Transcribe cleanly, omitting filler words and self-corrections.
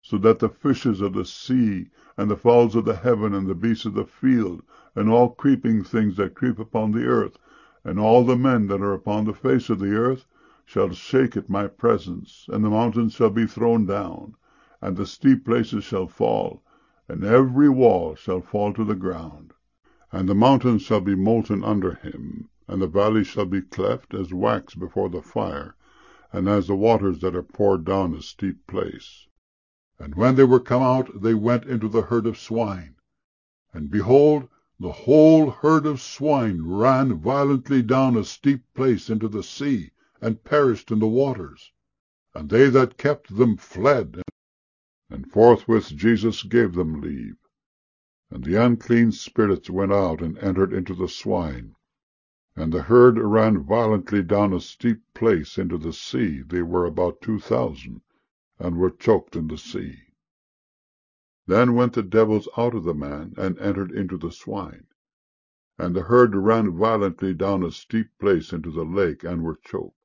so that the fishes of the sea, and the fowls of the heaven, and the beasts of the field, and all creeping things that creep upon the earth, and all the men that are upon the face of the earth, shall shake at my presence, and the mountains shall be thrown down, and the steep places shall fall, and every wall shall fall to the ground. And the mountains shall be molten under him, and the valleys shall be cleft as wax before the fire, and as the waters that are poured down a steep place. And when they were come out, they went into the herd of swine. And behold, the whole herd of swine ran violently down a steep place into the sea, and perished in the waters. And they that kept them fled. And forthwith Jesus gave them leave. And the unclean spirits went out and entered into the swine. And the herd ran violently down a steep place into the sea. They were about 2,000, and were choked in the sea. Then went the devils out of the man, and entered into the swine. And the herd ran violently down a steep place into the lake, and were choked.